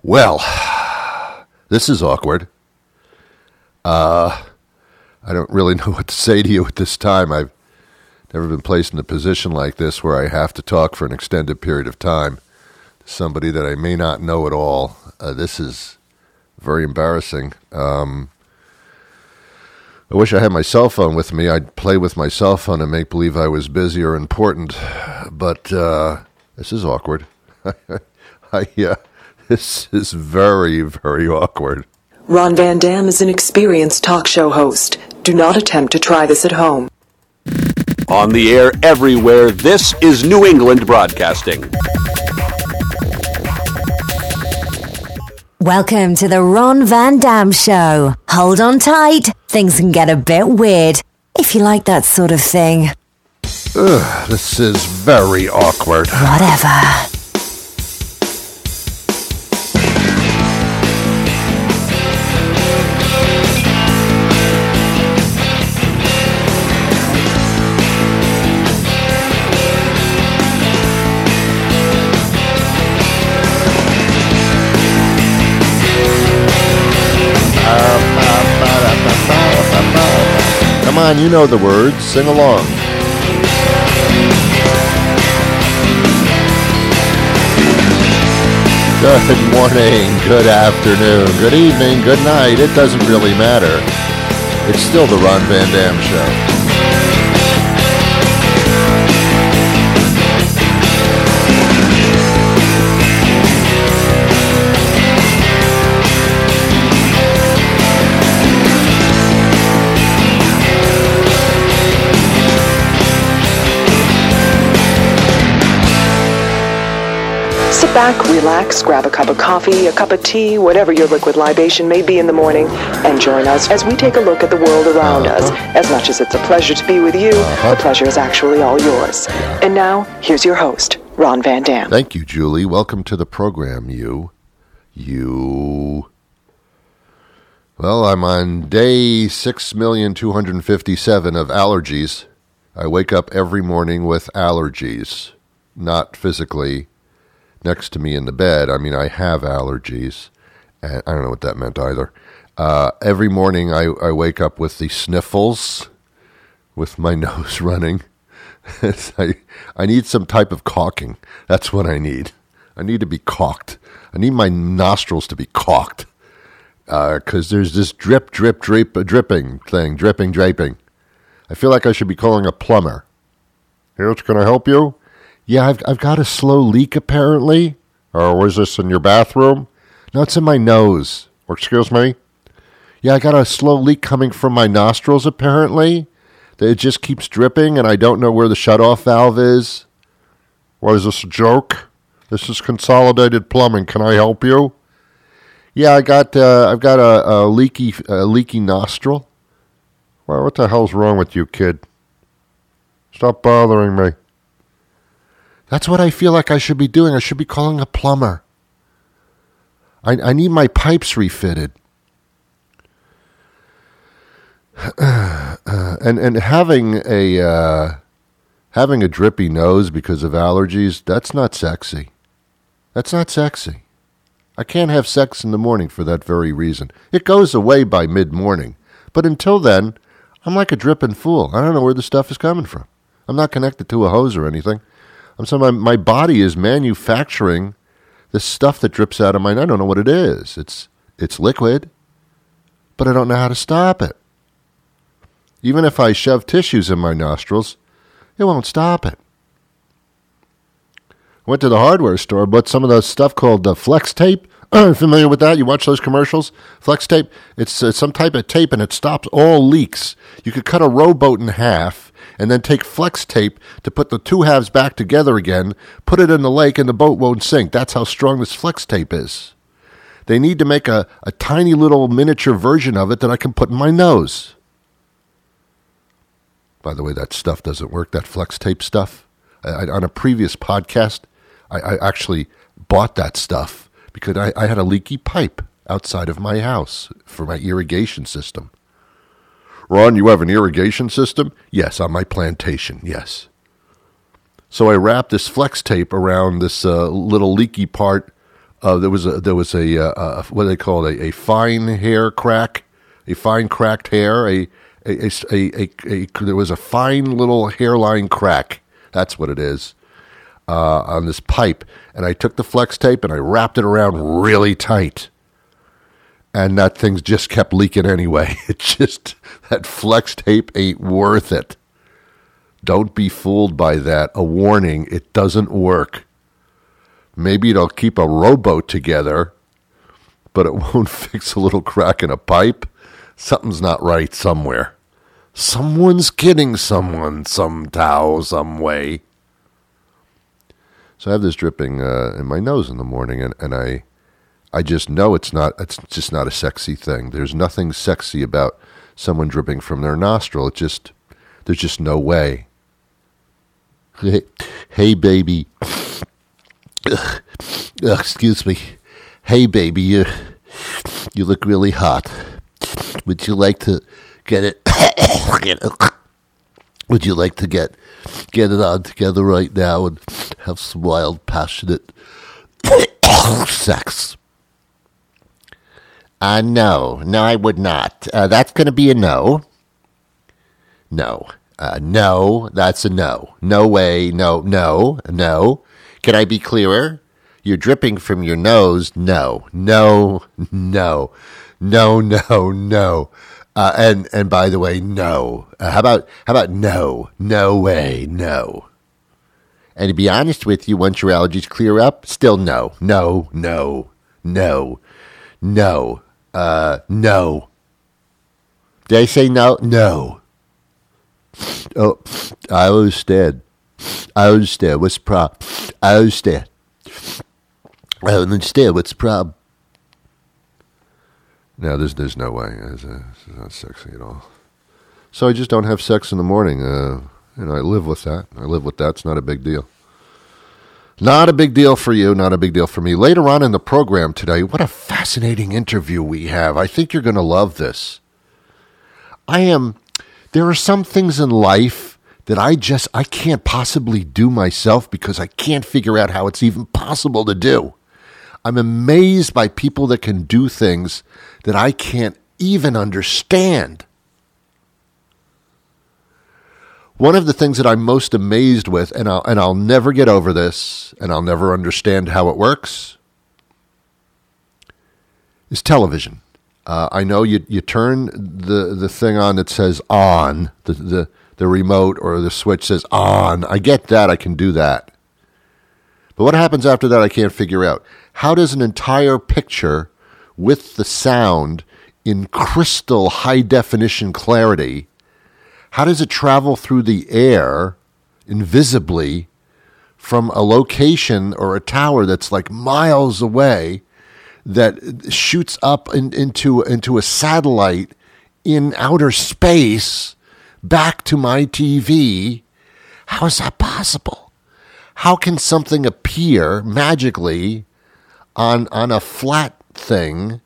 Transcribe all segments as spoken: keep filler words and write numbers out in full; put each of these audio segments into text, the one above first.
Well, this is awkward. Uh, I don't really know what to say to you at this time. I've never been placed in a position like this where I have to talk for an extended period of time to somebody that I may not know at all. Uh, this is very embarrassing. Um, I wish I had my cell phone with me. I'd play with my cell phone and make believe I was busy or important. But uh, this is awkward. I, uh, this is very, very awkward. Ron Van Dam is an experienced talk show host. Do not attempt to try this at home. On the air everywhere, this is New England Broadcasting. Welcome to the Ron Van Dam Show. Hold on tight. Things can get a bit weird, if you like that sort of thing. Ugh, this is very awkward. Whatever. Come on, you know the words. Sing along. Good morning, good afternoon, good evening, good night. It doesn't really matter. It's still the Ron Van Dam Show. Sit back, relax, grab a cup of coffee, a cup of tea, whatever your liquid libation may be in the morning, and join us as we take a look at the world around uh-huh. us. As much as it's a pleasure to be with you, uh-huh. the pleasure is actually all yours. And now, here's your host, Ron Van Dam. Thank you, Julie. Welcome to the program, you. You. Well, I'm on day six million two hundred fifty-seven of allergies. I wake up every morning with allergies, not physically next to me in the bed. I mean, I have allergies, and I don't know what that meant either. Uh, every morning I, I wake up with the sniffles, with my nose running. I, I need some type of caulking. That's what I need. I need to be caulked. I need my nostrils to be caulked, because uh, there's this drip, drip, drip, dripping thing, dripping, draping. I feel like I should be calling a plumber. Here, can I help you? Yeah, I've I've got a slow leak apparently. Or was this in your bathroom? No, it's in my nose. Or excuse me? Yeah, I got a slow leak coming from my nostrils apparently. It just keeps dripping and I don't know where the shutoff valve is. What, is this a joke? This is Consolidated Plumbing. Can I help you? Yeah, I got uh, I've got a, a leaky a leaky nostril. Well, what the hell's wrong with you, kid? Stop bothering me. That's what I feel like I should be doing. I should be calling a plumber. I, I need my pipes refitted. Uh, and and having a uh, having a drippy nose because of allergies, that's not sexy. That's not sexy. I can't have sex in the morning for that very reason. It goes away by mid-morning. But until then, I'm like a dripping fool. I don't know where the stuff is coming from. I'm not connected to a hose or anything. I'm saying my, my body is manufacturing this stuff that drips out of mine. I don't know what it is. It's it's liquid, but I don't know how to stop it. Even if I shove tissues in my nostrils, it won't stop it. I went to the hardware store, bought some of the stuff called the Flex Tape. Familiar with that? You watch those commercials? Flex Tape, it's uh, some type of tape, and it stops all leaks. You could cut a rowboat in half and then take Flex Tape to put the two halves back together again, put it in the lake, and the boat won't sink. That's how strong this Flex Tape is. They need to make a, a tiny little miniature version of it that I can put in my nose. By the way, that stuff doesn't work, that Flex Tape stuff. I, I, on a previous podcast, I, I actually bought that stuff because I, I had a leaky pipe outside of my house for my irrigation system. Ron, you have an irrigation system? Yes, on my plantation, yes. So I wrapped this Flex Tape around this uh, little leaky part Uh, there was a there was a uh, uh, what do they call it? A, a fine hair crack, a fine cracked hair. A a, a, a, a, a there was a fine little hairline crack. That's what it is uh, on this pipe. And I took the flex tape and I wrapped it around really tight. And that thing just kept leaking anyway. It just, that flex tape ain't worth it. Don't be fooled by that. A warning, it doesn't work. Maybe it'll keep a rowboat together, but it won't fix a little crack in a pipe. Something's not right somewhere. Someone's kidding someone somehow, some way. So I have this dripping uh, in my nose in the morning, and, and I... I just know it's not, it's just not a sexy thing. There's nothing sexy about someone dripping from their nostril. It just, there's just no way. Hey, hey baby. Ugh, excuse me. Hey, baby, you, you look really hot. Would you like to get it? Would you like to get, get it on together right now and have some wild, passionate sex? Uh, no, no, I would not. Uh, that's going to be a no. No. Uh, no, that's a no. No way, no, no, no. Can I be clearer? You're dripping from your nose. No, no, no, no, no, no. Uh, and, and by the way, no. Uh, how about, how about no? No way, no. And to be honest with you, once your allergies clear up, still no, no, no, no, no. Uh, no. Did I say no? No. Oh, I understand. I understand. What's the problem? I understand. I understand. What's the problem? No, there's there's no way. It's, uh, it's not sexy at all. So I just don't have sex in the morning. Uh, you know, I live with that. I live with that. It's not a big deal. Not a big deal for you, not a big deal for me. Later on in the program today, what a fascinating interview we have. I think you're going to love this. I am, there are some things in life that I just, I can't possibly do myself because I can't figure out how it's even possible to do. I'm amazed by people that can do things that I can't even understand. One of the things that I'm most amazed with, and I'll, and I'll never get over this, and I'll never understand how it works, is television. Uh, I know you you turn the, the thing on that says on, the, the, the remote or the switch says on. I get that. I can do that. But what happens after that, I can't figure out. How does an entire picture with the sound in crystal high-definition clarity, how does it travel through the air invisibly from a location or a tower that's like miles away that shoots up in, into, into a satellite in outer space back to my T V? How is that possible? How can something appear magically on, on a flat thing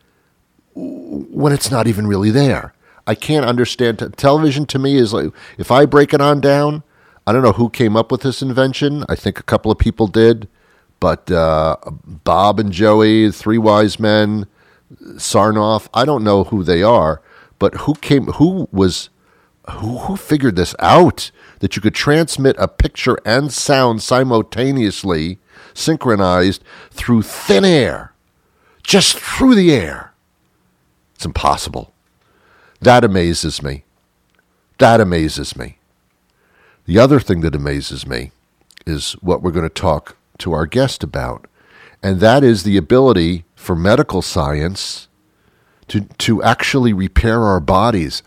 when it's not even really there? I can't understand. T- television to me is like, if I break it on down, I don't know who came up with this invention. I think a couple of people did, but uh, Bob and Joey, Three Wise Men, Sarnoff, I don't know who they are, but who came, who was, who, who figured this out, that you could transmit a picture and sound simultaneously, synchronized through thin air, just through the air. It's impossible. That amazes me. That amazes me. The other thing that amazes me is what we're going to talk to our guest about, and that is the ability for medical science to to actually repair our bodies.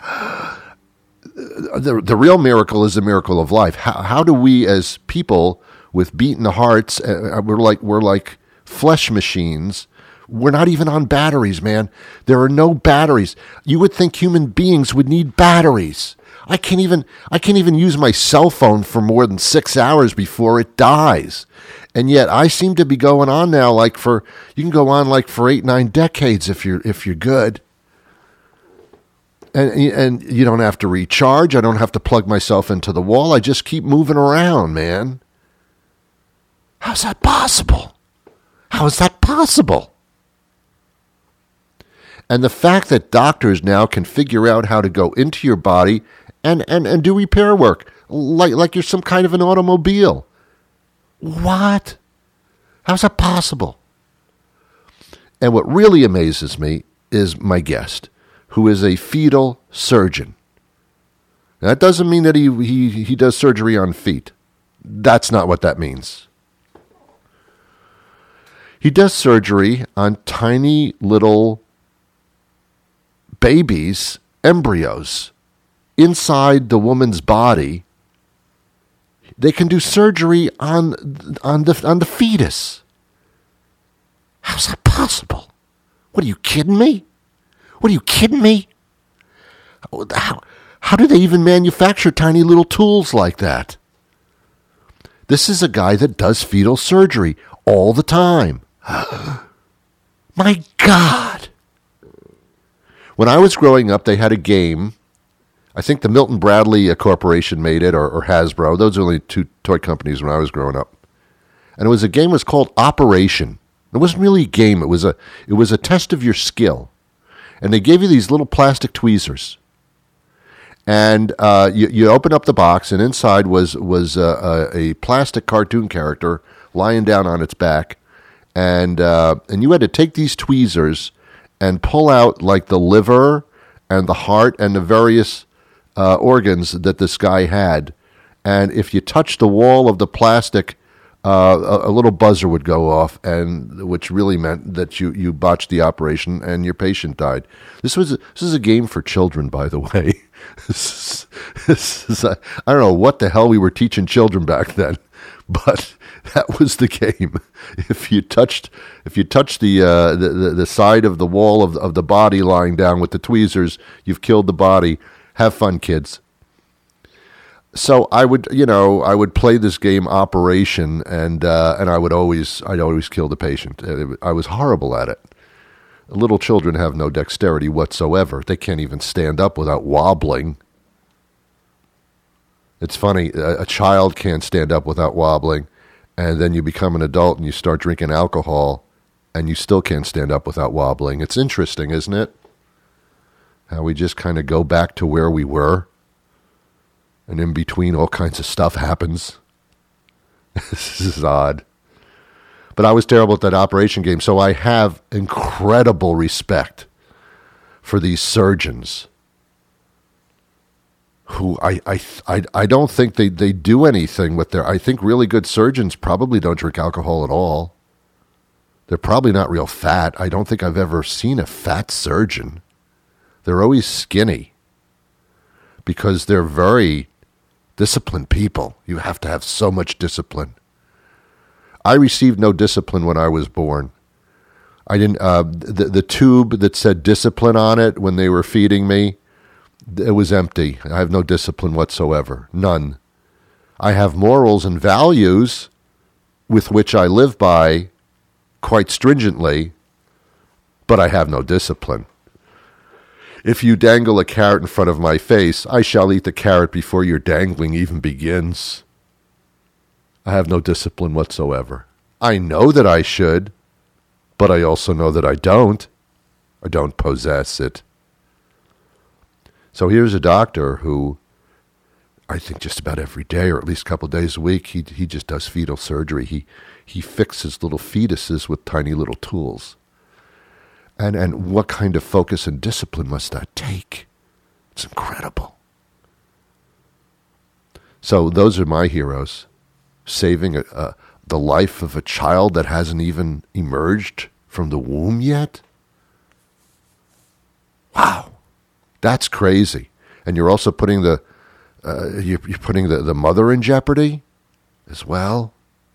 The, the real miracle is the miracle of life. How, how do we, as people with beating hearts, uh, we're like we're like flesh machines. We're not even on batteries, man. There are no batteries. You would think human beings would need batteries. I can't even I can't even use my cell phone for more than six hours before it dies. And yet I seem to be going on now like for you can go on like for eight, nine decades if you're if you're good. And and you don't have to recharge. I don't have to plug myself into the wall. I just keep moving around, man. How's that possible? How How is that possible? And the fact that doctors now can figure out how to go into your body and, and, and do repair work like, like you're some kind of an automobile. What? How's that possible? And what really amazes me is my guest, who is a fetal surgeon. That doesn't mean that he, he, he does surgery on feet. That's not what that means. He does surgery on tiny little babies, embryos, inside the woman's body. They can do surgery on, on, the, on the fetus. How's that possible? What, are you kidding me? What, are you kidding me? How, how do they even manufacture tiny little tools like that? This is a guy that does fetal surgery all the time. My God. When I was growing up, they had a game. I think the Milton Bradley Corporation made it, or, or Hasbro. Those were only two toy companies when I was growing up. And it was a game that was called Operation. It wasn't really a game. It was a, it was a test of your skill. And they gave you these little plastic tweezers. And uh, you, you open up the box, and inside was, was uh, a, a plastic cartoon character lying down on its back. And uh, and you had to take these tweezers and pull out like the liver and the heart and the various uh, organs that this guy had. And if you touched the wall of the plastic, uh, a, a little buzzer would go off, and which really meant that you, you botched the operation and your patient died. This was a, this is a game for children, by the way. this is, this is a, I don't know what the hell we were teaching children back then, but that was the game. If you touched, if you touched the, uh, the, the the side of the wall of of the body lying down with the tweezers, you've killed the body. Have fun, kids. So I would, you know, I would play this game Operation, and uh, and I would always, I'd always kill the patient. I was horrible at it. Little children have no dexterity whatsoever. They can't even stand up without wobbling. It's funny, a, a child can't stand up without wobbling. And then you become an adult and you start drinking alcohol, and you still can't stand up without wobbling. It's interesting, isn't it? How we just kind of go back to where we were, and in between all kinds of stuff happens. This is odd. But I was terrible at that Operation game, so I have incredible respect for these surgeons who I, I, I, I don't think they, they do anything with their... I think really good surgeons probably don't drink alcohol at all. They're probably not real fat. I don't think I've ever seen a fat surgeon. They're always skinny because they're very disciplined people. You have to have so much discipline. I received no discipline when I was born. I didn't... Uh, the, the tube that said discipline on it when they were feeding me, it was empty. I have no discipline whatsoever. None. I have morals and values with which I live by quite stringently, but I have no discipline. If you dangle a carrot in front of my face, I shall eat the carrot before your dangling even begins. I have no discipline whatsoever. I know that I should, but I also know that I don't. I don't possess it. So here's a doctor who I think just about every day, or at least a couple of days a week, he he just does fetal surgery. He he fixes little fetuses with tiny little tools. And and what kind of focus and discipline must that take? It's incredible. So those are my heroes, saving a, a, the life of a child that hasn't even emerged from the womb yet. Wow. That's crazy. And you're also putting the uh, you're, you're putting the, the mother in jeopardy as well.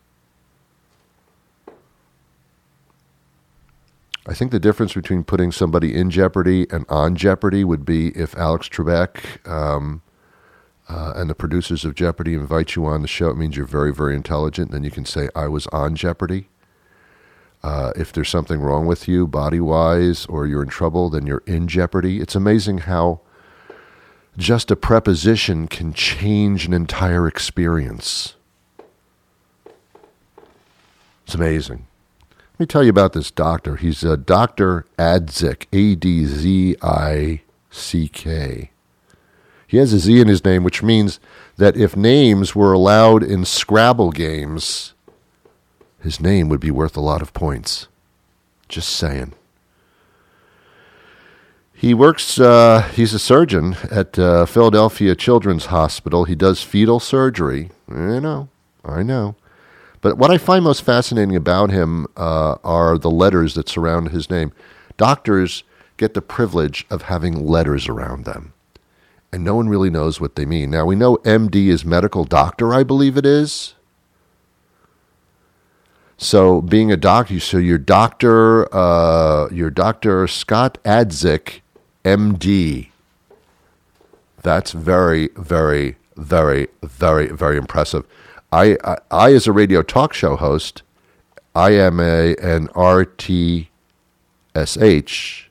I think the difference between putting somebody in jeopardy and on jeopardy would be if Alex Trebek um, uh, and the producers of Jeopardy invite you on the show. It means you're very, very intelligent. Then you can say, I was on Jeopardy. Uh, if there's something wrong with you body-wise or you're in trouble, then you're in jeopardy. It's amazing how just a preposition can change an entire experience. It's amazing. Let me tell you about this doctor. He's uh, Doctor Adzik, A D Z I C K. He has a Z in his name, which means that if names were allowed in Scrabble games, his name would be worth a lot of points. Just saying. He works, uh, he's a surgeon at uh, Philadelphia Children's Hospital. He does fetal surgery. I know, I know. But what I find most fascinating about him uh, are the letters that surround his name. Doctors get the privilege of having letters around them, and no one really knows what they mean. Now, we know M D is medical doctor, I believe it is. So being a doctor, so you're Doctor, uh, you're Doctor Scott Adzik, M D. That's very, very, very, very, very impressive. I, I, I, as a radio talk show host, I am a an R T S H.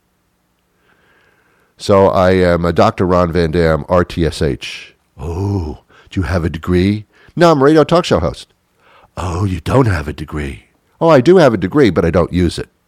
So I am a Doctor Ron Van Dam, R T S H. Oh, do you have a degree? No, I'm a radio talk show host. Oh, you don't have a degree. Oh, I do have a degree, but I don't use it.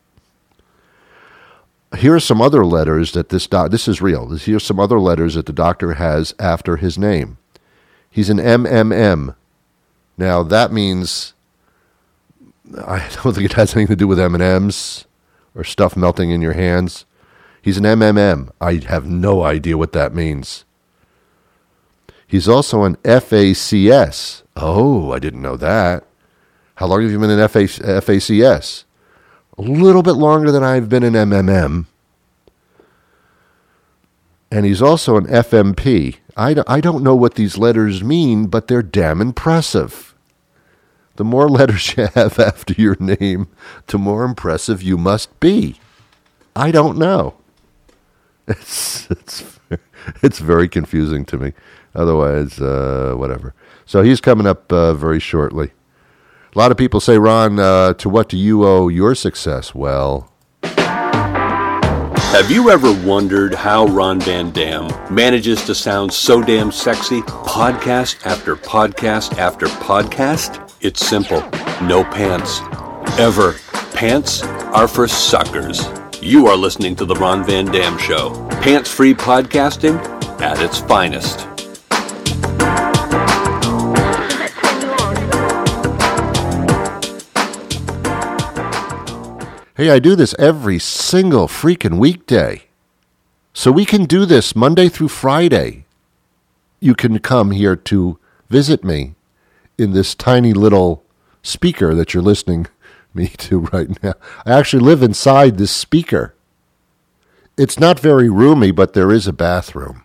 Here are some other letters that this doc, this is real. Here's some other letters that the doctor has after his name. He's an M M M. Now, that means, I don't think it has anything to do with M and M's or stuff melting in your hands. He's an M M M. I have no idea what that means. He's also an F A C S. Oh, I didn't know that. How long have you been an F A C S? A little bit longer than I've been an M M M. And he's also an F M P. I don't, I don't know what these letters mean, but they're damn impressive. The more letters you have after your name, the more impressive you must be. I don't know. It's it's it's very confusing to me. Otherwise, uh, whatever. So he's coming up uh, very shortly. A lot of people say, Ron, uh, to what do you owe your success? Well, have you ever wondered how Ron Van Dam manages to sound so damn sexy, podcast after podcast after podcast? It's simple. No pants. Ever. Pants are for suckers. You are listening to The Ron Van Dam Show. Pants-free podcasting at its finest. Hey, I do this every single freaking weekday. So we can do this Monday through Friday. You can come here to visit me in this tiny little speaker that you're listening me to right now. I actually live inside this speaker. It's not very roomy, but there is a bathroom.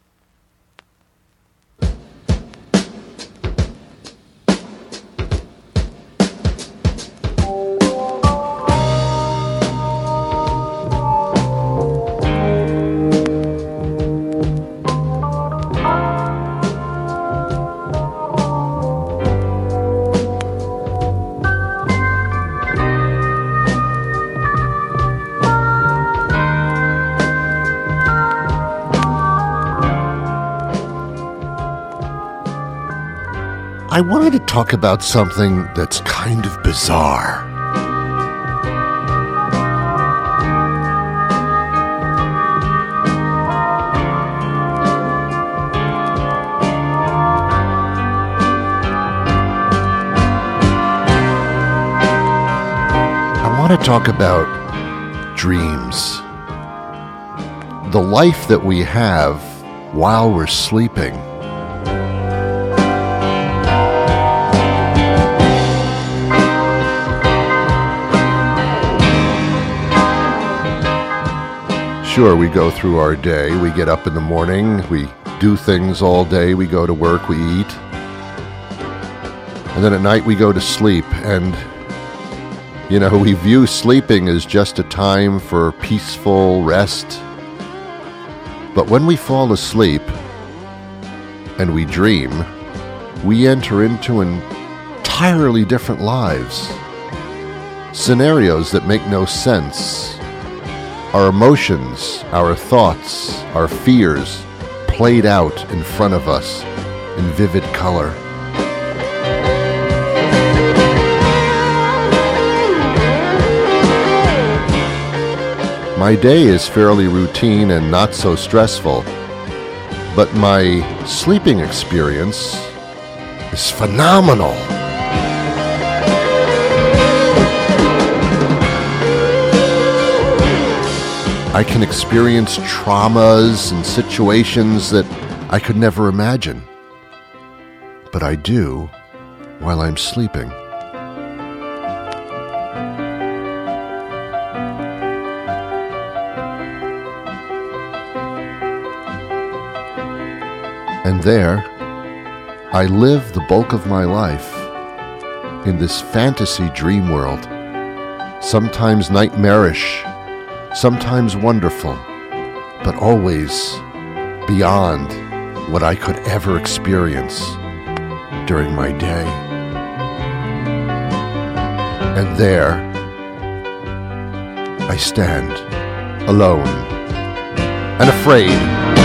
I wanted to talk about something that's kind of bizarre. I want to talk about dreams. The life that we have while we're sleeping. Sure, we go through our day. We get up in the morning. We do things all day. We go to work. We eat. And then at night we go to sleep. And, you know, we view sleeping as just a time for peaceful rest. But when we fall asleep and we dream, we enter into entirely different lives. Scenarios that make no sense. Our emotions, our thoughts, our fears played out in front of us in vivid color. My day is fairly routine and not so stressful, but my sleeping experience is phenomenal. I can experience traumas and situations that I could never imagine, but I do while I'm sleeping. And there, I live the bulk of my life in this fantasy dream world, sometimes nightmarish, sometimes wonderful, but always beyond what I could ever experience during my day. And there, I stand, alone and afraid.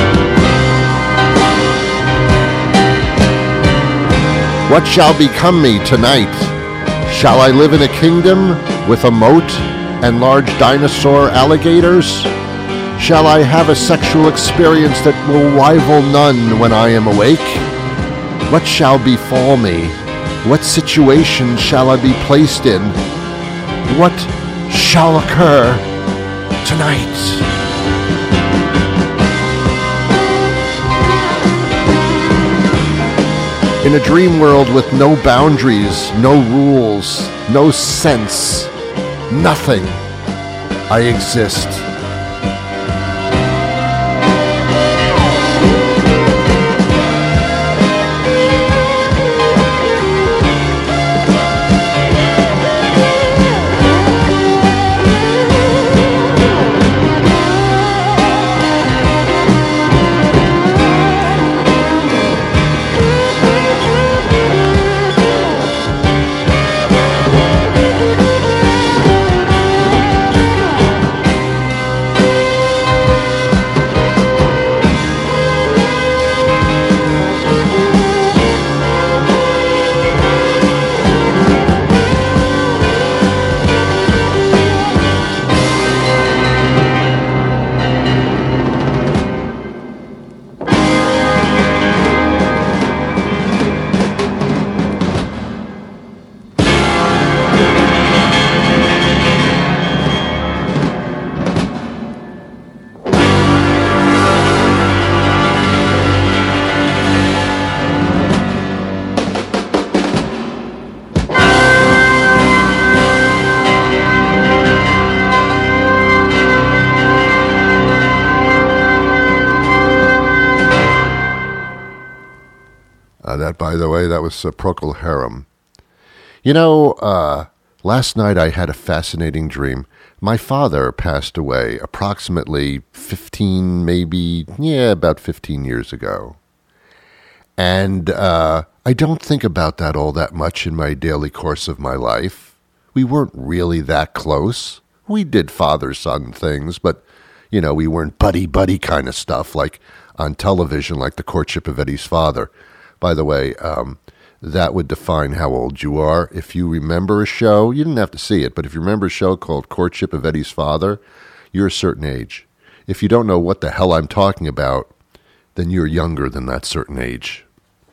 What shall become me tonight? Shall I live in a kingdom with a moat and large dinosaur alligators? Shall I have a sexual experience that will rival none when I am awake? What shall befall me? What situation shall I be placed in? What shall occur tonight? In a dream world with no boundaries, no rules, no sense, nothing, I exist. That, by the way, that was uh, Procol Harum. You know, uh, last night I had a fascinating dream. My father passed away approximately fifteen, maybe, yeah, about fifteen years ago. And uh, I don't think about that all that much in my daily course of my life. We weren't really that close. We did father-son things, but, you know, we weren't buddy-buddy kind of stuff like on television, like The Courtship of Eddie's Father. By the way, um, that would define how old you are. If you remember a show, you didn't have to see it, but if you remember a show called Courtship of Eddie's Father, you're a certain age. If you don't know what the hell I'm talking about, then you're younger than that certain age.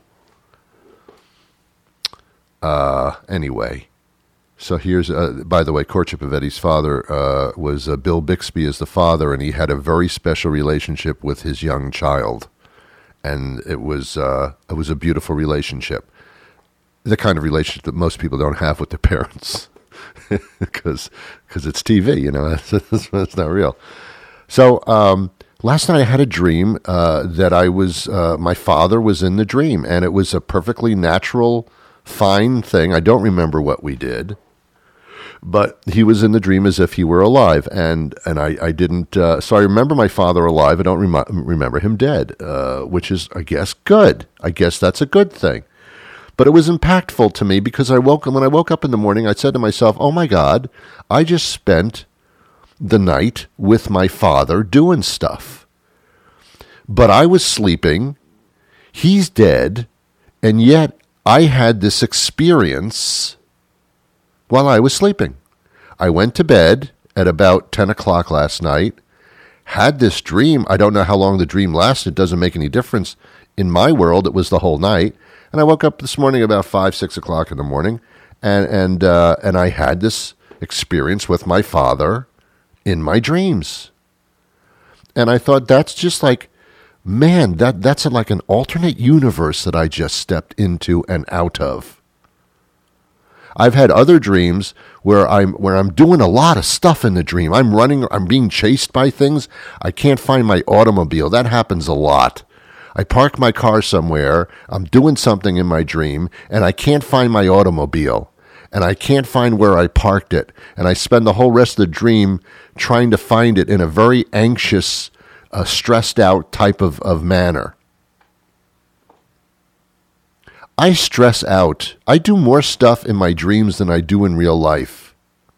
Uh, anyway, so here's, uh, by the way, Courtship of Eddie's Father uh, was uh, Bill Bixby as the father, and he had a very special relationship with his young child. And it was uh, it was a beautiful relationship, the kind of relationship that most people don't have with their parents, because because it's T V, you know, it's, it's not real. So um, last night I had a dream uh, that I was uh, my father was in the dream, and it was a perfectly natural, fine thing. I don't remember what we did. But he was in the dream as if he were alive, and and I, I didn't, uh, so I remember my father alive, I don't rem- remember him dead, uh, which is, I guess, good. I guess that's a good thing. But it was impactful to me because I woke, when I woke up in the morning, I said to myself, oh my God, I just spent the night with my father doing stuff. But I was sleeping, he's dead, and yet I had this experience while I was sleeping. I went to bed at about ten o'clock last night, had this dream. I don't know how long the dream lasted. It doesn't make any difference. In my world, it was the whole night. And I woke up this morning about five, six o'clock in the morning, and and uh, and I had this experience with my father in my dreams. And I thought, that's just like, man, that that's like an alternate universe that I just stepped into and out of. I've had other dreams where I'm where I'm doing a lot of stuff in the dream. I'm running, I'm being chased by things. I can't find my automobile. That happens a lot. I park my car somewhere, I'm doing something in my dream, and I can't find my automobile. And I can't find where I parked it. And I spend the whole rest of the dream trying to find it in a very anxious, uh, stressed out type of, of manner. I stress out. I do more stuff in my dreams than I do in real life.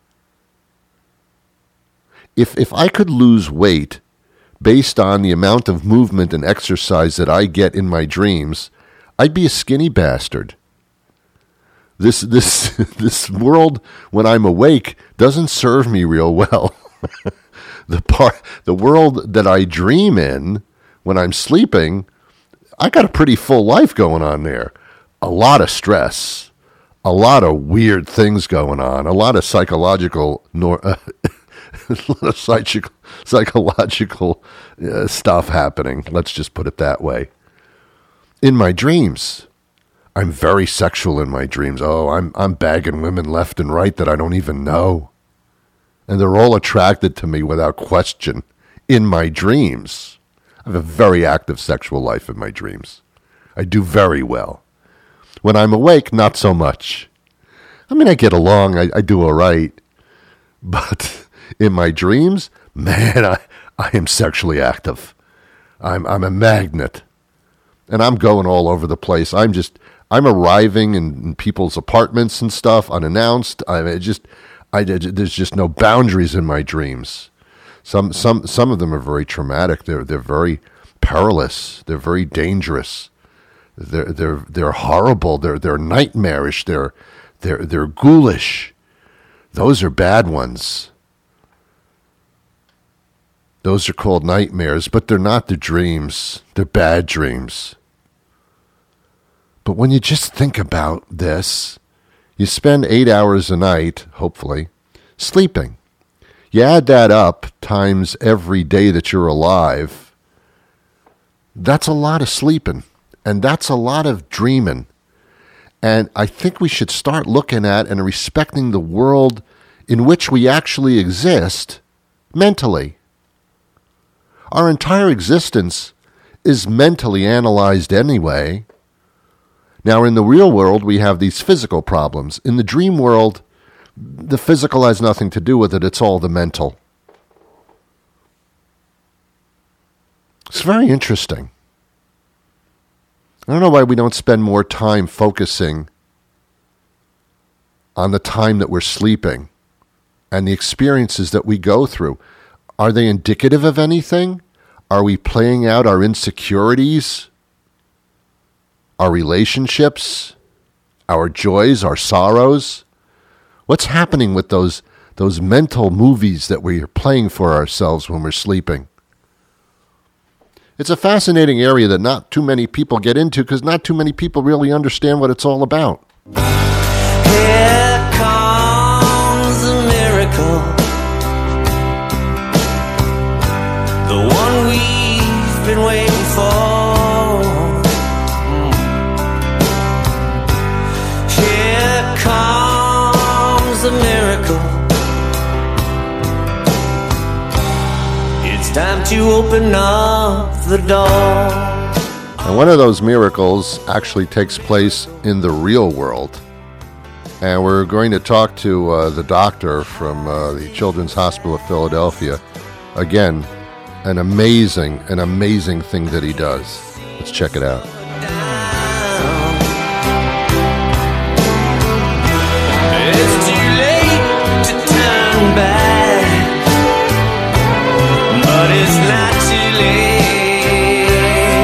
If if I could lose weight based on the amount of movement and exercise that I get in my dreams, I'd be a skinny bastard. This this this world when I'm awake doesn't serve me real well. the part the world that I dream in when I'm sleeping, I got a pretty full life going on there. A lot of stress, a lot of weird things going on, a lot of psychological, nor, uh, a lot of psychical, psychological uh, stuff happening. Let's just put it that way. In my dreams, I'm very sexual in my dreams. Oh, I'm I'm bagging women left and right that I don't even know, and they're all attracted to me without question. In my dreams, I have a very active sexual life in my dreams. I do very well. When I'm awake, not so much. I mean, I get along, I, I do all right. But in my dreams, man, I, I am sexually active. I'm I'm a magnet. And I'm going all over the place. I'm just, I'm arriving in, in people's apartments and stuff, unannounced. I mean, it just, I, there's just no boundaries in my dreams. Some some some of them are very traumatic. They're they're very perilous. They're very dangerous. They're they're they're horrible. They're they're nightmarish. They're they're they're ghoulish. Those are bad ones. Those are called nightmares, but they're not the dreams. They're bad dreams. But when you just think about this, you spend eight hours a night, hopefully, sleeping. You add that up times every day that you're alive. That's a lot of sleeping. And that's a lot of dreaming. And I think we should start looking at and respecting the world in which we actually exist mentally. Our entire existence is mentally analyzed anyway. Now, in the real world, we have these physical problems. In the dream world, the physical has nothing to do with it. It's all the mental. It's very interesting. I don't know why we don't spend more time focusing on the time that we're sleeping and the experiences that we go through. Are they indicative of anything? Are we playing out our insecurities, our relationships, our joys, our sorrows? What's happening with those those mental movies that we are playing for ourselves when we're sleeping? It's a fascinating area that not too many people get into because not too many people really understand what it's all about. Here comes a miracle, the one we've been waiting for. Here comes a miracle. It's time to open up the door. And one of those miracles actually takes place in the real world. And we're going to talk to uh, the doctor from uh, the Children's Hospital of Philadelphia. Again, an amazing, an amazing thing that he does. Let's check it out. It's too late to turn back, but it's not too late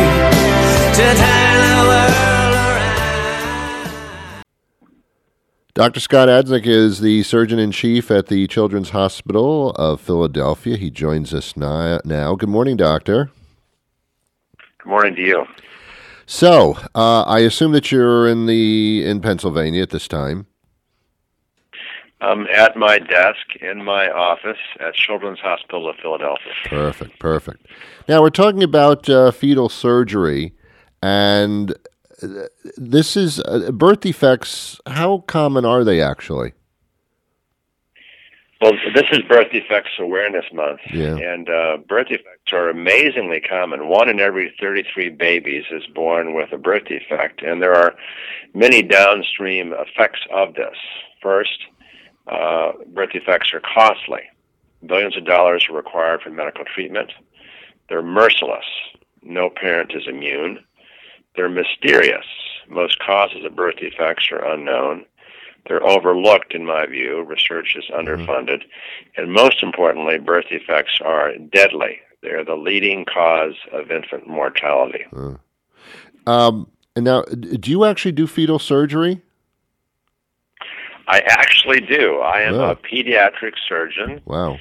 to turn the world around. Doctor Scott Adzik is the Surgeon-in-Chief at the Children's Hospital of Philadelphia. He joins us now. Good morning, Doctor. Good morning to you. So, uh, I assume that you're in the in Pennsylvania at this time. I'm at my desk in my office at Children's Hospital of Philadelphia. Perfect, perfect. Now, we're talking about uh, fetal surgery, and this is uh, birth defects. How common are they actually? Well, this is Birth Defects Awareness Month, yeah. and uh, birth defects are amazingly common. One in every thirty-three babies is born with a birth defect, and there are many downstream effects of this. First, uh, birth defects are costly. Billions of dollars are required for medical treatment. They're merciless. No parent is immune. They're mysterious. Most causes of birth defects are unknown. They're overlooked, in my view. Research is underfunded. Mm-hmm. And most importantly, birth defects are deadly. They're the leading cause of infant mortality. Uh. Um, and now, do you actually do fetal surgery? I actually do. I am oh. a pediatric surgeon. Wow.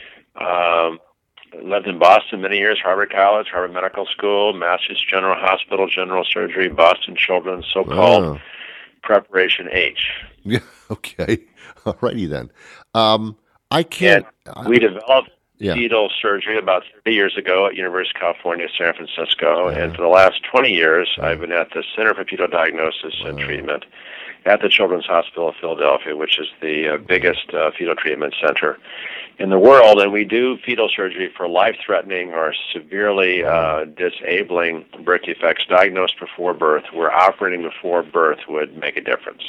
Um, lived in Boston many years, Harvard College, Harvard Medical School, Massachusetts General Hospital, General Surgery, Boston Children's, so-called oh. Preparation H. Yeah. Okay. All righty then. Um, I can't. And we developed yeah. fetal surgery about thirty years ago at University of California, San Francisco, yeah. and for the last twenty years, yeah. I've been at the Center for Fetal Diagnosis wow. and Treatment at the Children's Hospital of Philadelphia, which is the uh, biggest uh, fetal treatment center in the world, and we do fetal surgery for life-threatening or severely uh, disabling birth defects diagnosed before birth, where operating before birth would make a difference.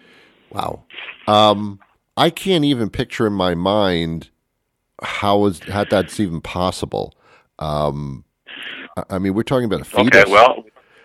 Wow. Um, I can't even picture in my mind how is how that's even possible. Um, I mean, we're talking about a fetus. Okay, well,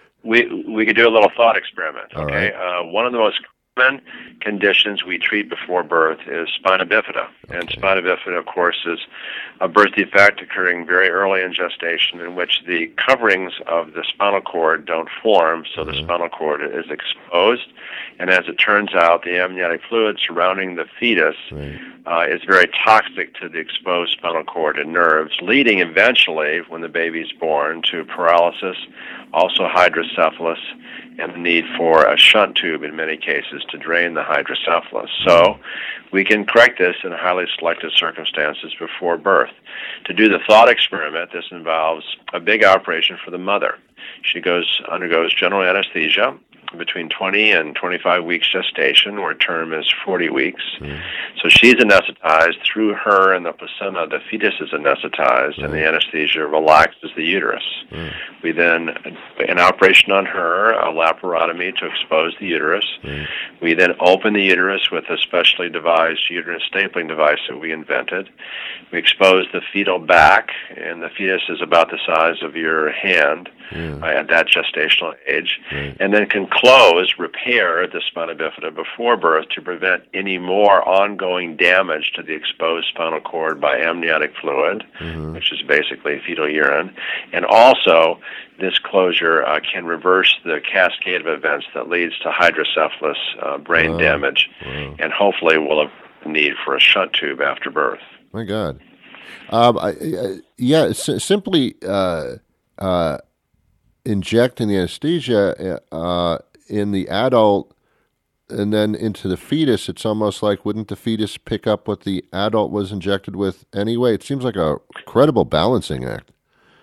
we we could do a little thought experiment. All Okay, right. uh, one of the most common conditions we treat before birth is spina bifida, okay. and spina bifida, of course, is a birth defect occurring very early in gestation, in which the coverings of the spinal cord don't form, so mm-hmm. the spinal cord is exposed. And as it turns out, the amniotic fluid surrounding the fetus right. uh, is very toxic to the exposed spinal cord and nerves, leading eventually, when the baby is born, to paralysis, also hydrocephalus, and the need for a shunt tube in many cases to drain the hydrocephalus. So we can correct this in highly selected circumstances before birth. To do the thought experiment, this involves a big operation for the mother. She goes undergoes general anesthesia between twenty and twenty-five weeks gestation, where term is forty weeks. Mm. So she's anesthetized. Through her and the placenta, the fetus is anesthetized, mm. and the anesthesia relaxes the uterus. Mm. We then, an operation on her, a laparotomy to expose the uterus. Mm. We then open the uterus with a specially devised uterine stapling device that we invented. We expose the fetal back, and the fetus is about the size of your hand mm. uh, at that gestational age, mm. and then can close, repair the spina bifida before birth to prevent any more ongoing damage to the exposed spinal cord by amniotic fluid, mm-hmm. which is basically fetal urine. And also, this closure uh, can reverse the cascade of events that leads to hydrocephalus, uh, brain wow. damage, wow. and hopefully will have need for a shunt tube after birth. My God. Um, I, I, yeah, s- simply uh, uh, injecting the anesthesia uh, in the adult and then into the fetus, it's almost like, wouldn't the fetus pick up what the adult was injected with anyway? It seems like a credible balancing act.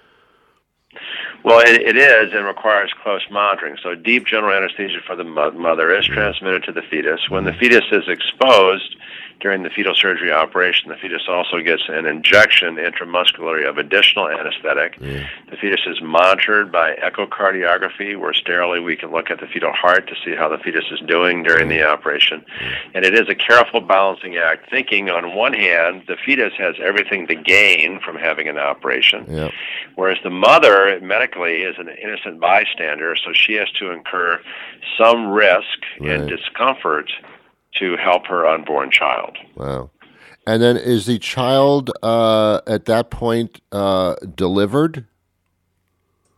Well, it, it is and requires close monitoring. So deep general anesthesia for the mother is transmitted to the fetus. When the fetus is exposed during the fetal surgery operation, the fetus also gets an injection intramuscularly of additional anesthetic. Yeah. The fetus is monitored by echocardiography, where sterilely we can look at the fetal heart to see how the fetus is doing during the operation. And it is a careful balancing act, thinking on one hand, the fetus has everything to gain from having an operation, yeah. whereas the mother medically is an innocent bystander, so she has to incur some risk right. and discomfort to help her unborn child. Wow. And then is the child uh, at that point uh, delivered?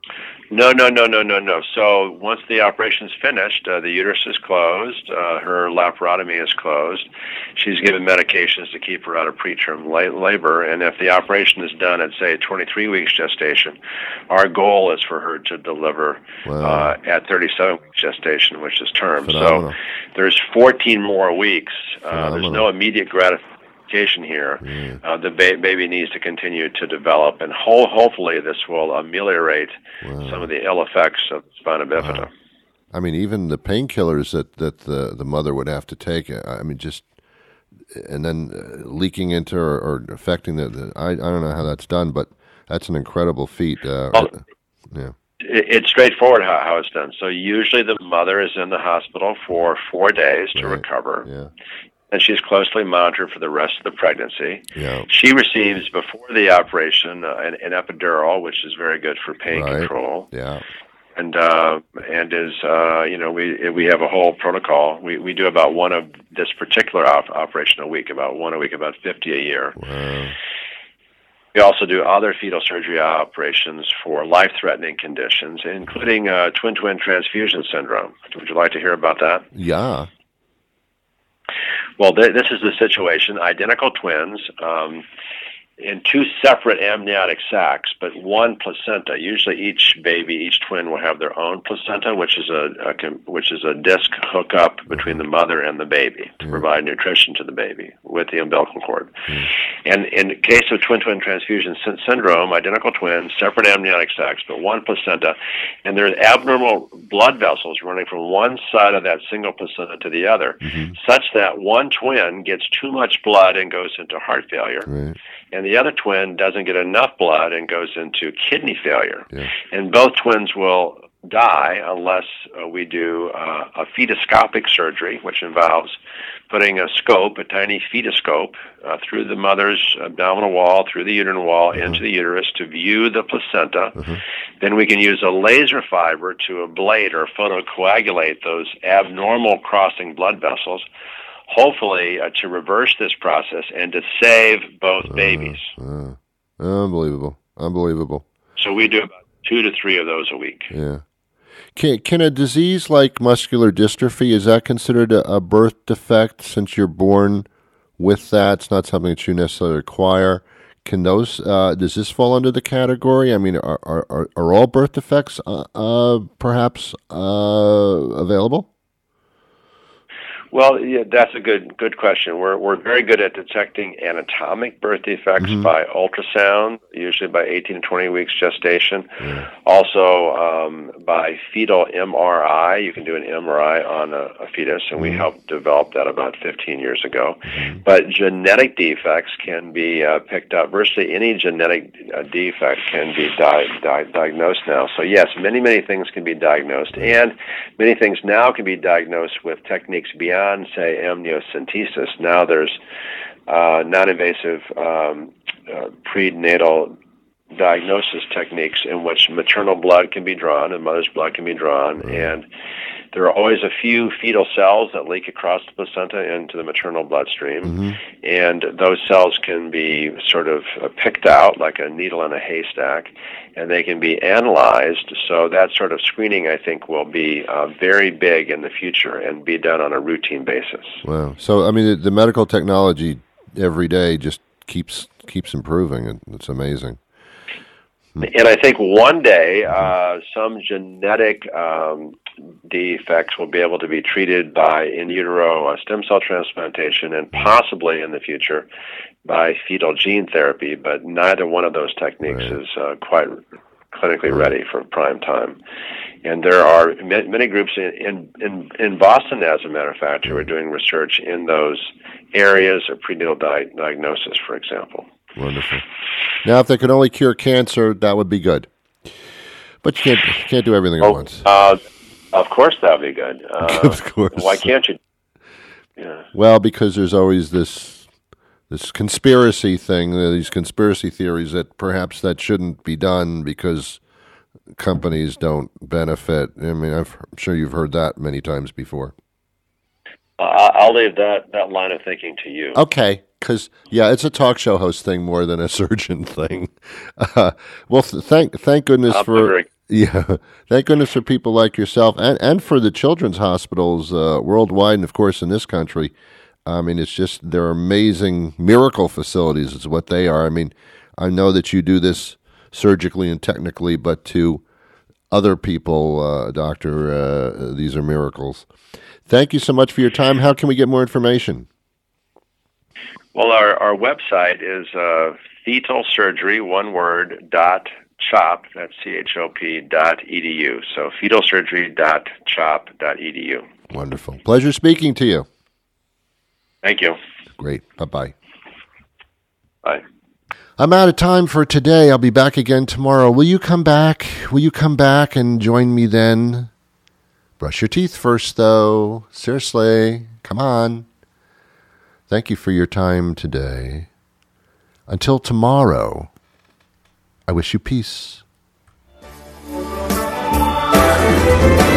No, no, no, no, no, no. So once the operation is finished, uh, the uterus is closed, uh, her laparotomy is closed. She's given medications to keep her out of preterm la- labor, and if the operation is done at, say, twenty-three weeks gestation, our goal is for her to deliver Wow. uh, at thirty-seven weeks gestation, which is term. Phenomenal. So there's fourteen more weeks. Uh, there's Phenomenal. no immediate gratification here. Yeah. Uh, the ba- baby needs to continue to develop, and ho- hopefully this will ameliorate Wow. some of the ill effects of spina bifida. Wow. I mean, even the painkillers that, that the, the mother would have to take, I mean, just, and then uh, leaking into or, or affecting the, the I, I don't know how that's done, but that's an incredible feat. Uh, Well, yeah. It, it's straightforward how, how it's done. So usually the mother is in the hospital for four days to Right. recover, Yeah. and she's closely monitored for the rest of the pregnancy. Yeah. She receives, before the operation, uh, an, an epidural, which is very good for pain Right. control. Yeah. And uh, and is uh, you know we we have a whole protocol. We we do about one of this particular op- operation a week, about one a week, about fifty a year. Wow. We also do other fetal surgery operations for life-threatening conditions, including uh, twin-twin transfusion syndrome. Would you like to hear about that? Yeah. Well, th- this is the situation: identical twins. Um, in two separate amniotic sacs, but one placenta. Usually, each baby, each twin, will have their own placenta, which is a, a com- which is a disc hookup between the mother and the baby to provide nutrition to the baby with the umbilical cord. Mm. And in the case of twin-twin transfusion sy- syndrome, identical twins, separate amniotic sacs, but one placenta, and there's abnormal blood vessels running from one side of that single placenta to the other, mm-hmm. such that one twin gets too much blood and goes into heart failure. Right. And the other twin doesn't get enough blood and goes into kidney failure. Yeah. And both twins will die unless uh, we do uh, a fetoscopic surgery, which involves putting a scope, a tiny fetoscope, uh, through the mother's abdominal wall, through the uterine wall, uh-huh. into the uterus to view the placenta. Uh-huh. Then we can use a laser fiber to ablate or photocoagulate those abnormal crossing blood vessels, hopefully uh, to reverse this process and to save both uh, babies. Uh, unbelievable. Unbelievable. So we do about two to three of those a week. Yeah. Can, can a disease like muscular dystrophy, is that considered a, a birth defect since you're born with that? It's not something that you necessarily acquire. Can those, uh, does this fall under the category? I mean, are, are, are all birth defects uh, uh, perhaps uh, available? Well, yeah, that's a good good question. We're we're very good at detecting anatomic birth defects mm-hmm. by ultrasound, usually by eighteen to twenty weeks gestation. Yeah. Also, um, by fetal M R I, you can do an M R I on a, a fetus, and mm-hmm. we helped develop that about fifteen years ago. Mm-hmm. But genetic defects can be uh, picked up. Virtually any genetic uh, defect can be di- di- diagnosed now. So yes, many many things can be diagnosed, and many things now can be diagnosed with techniques beyond. Beyond, say, amniocentesis. Now there's uh, non-invasive um, uh, prenatal diagnosis techniques in which maternal blood can be drawn and mother's blood can be drawn, and there are always a few fetal cells that leak across the placenta into the maternal bloodstream, mm-hmm. and those cells can be sort of picked out like a needle in a haystack, and they can be analyzed. So that sort of screening, I think, will be uh, very big in the future and be done on a routine basis. Wow. So, I mean, the, the medical technology every day just keeps keeps improving, and it's amazing. And I think one day uh, some genetic um, defects will be able to be treated by in utero uh, stem cell transplantation, and possibly in the future by fetal gene therapy, but neither one of those techniques right. is uh, quite clinically right. ready for prime time. And there are many groups in, in, in Boston, as a matter of fact, who are doing research in those areas of prenatal di- diagnosis, for example. Wonderful. Now, if they could only cure cancer, that would be good. But you can't, you can't do everything oh, at once. Uh, of course that would be good. Uh, of course. Why can't you? Yeah. Well, because there's always this this conspiracy thing, these conspiracy theories that perhaps that shouldn't be done because companies don't benefit. I mean, I've, I'm sure you've heard that many times before. Uh, I'll leave that, that line of thinking to you. Okay. Because, yeah, it's a talk show host thing more than a surgeon thing. Uh, well, th- thank thank goodness I'm for... very, Yeah, thank goodness for people like yourself and, and for the children's hospitals uh, worldwide and, of course, in this country. I mean, it's just, they're amazing miracle facilities is what they are. I mean, I know that you do this surgically and technically, but to other people, uh, Doctor, uh, these are miracles. Thank you so much for your time. How can we get more information? Well, our, our website is uh, fetal surgery, one word, dot CHOP, that's C H O P, dot E D U. So fetal surgery dot chop dot E D U. Wonderful. Pleasure speaking to you. Thank you. Great. Bye-bye. Bye. I'm out of time for today. I'll be back again tomorrow. Will you come back? Will you come back and join me then? Brush your teeth first, though. Seriously. Come on. Thank you for your time today. Until tomorrow, I wish you peace.